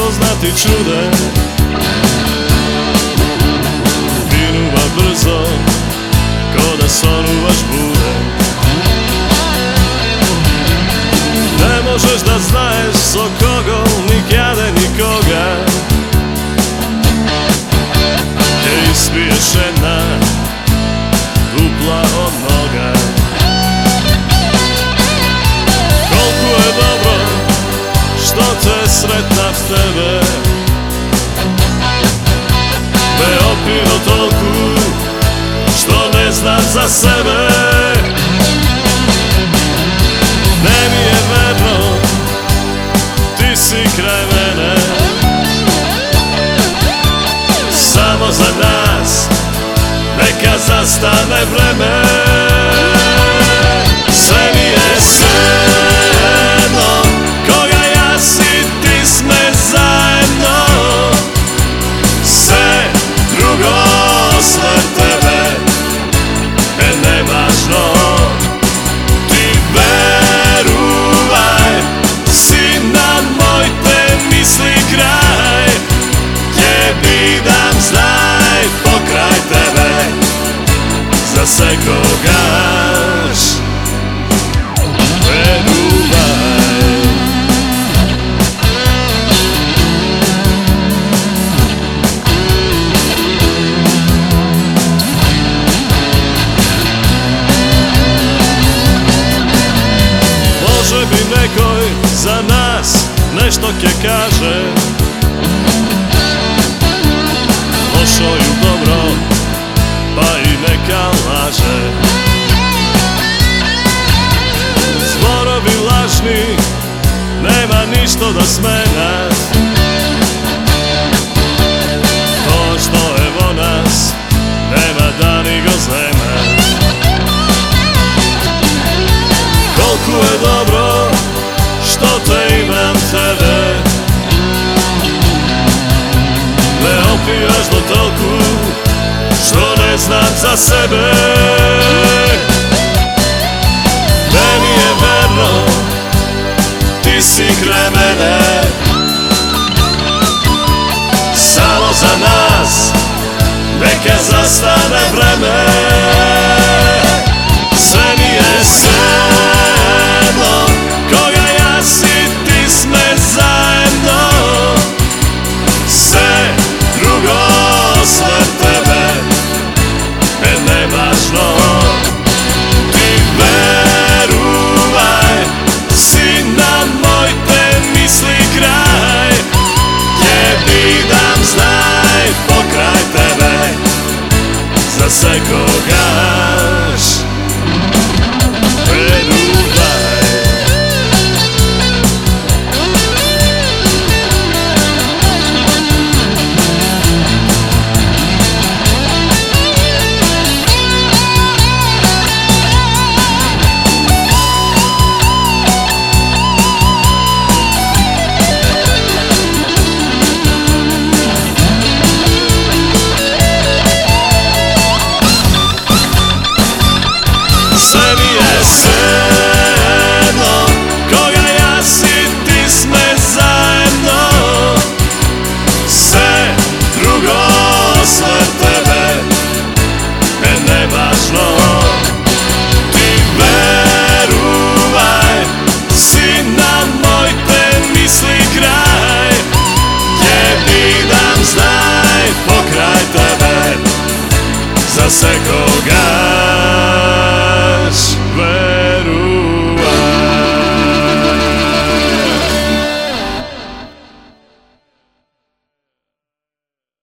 nepoznati čude minuva brzo, ko da sonuvaš bude. Ne možeš da znaješ s okogom nikada nikoga, gdje ispiješ jedna dupla od noga. Koliko je dobro što te sretnat tebe, me opino tolku što ne znam za sebe. Ne mi je verno, ti si kraj mene, samo za nas neka zastane vreme. Sve mi je svejedno, koga ja si, ti sme zajedno. Sve drugo sve tebe je nevažno. Ti veruvaj, si na moj te misli kraj, gdje bidam znaj pokraj tebe za sve kogaš veruvaj. Može bi nekoj za nas nešto ke kaže, lošo i dobro, pa i neka laže. Zborovi lažni, nema ništa da smenat, to što evo nas, nema da ni go zlemat. Koliko je dobro što te imam tebe, me opijaš do tolku što ne znam za sebe.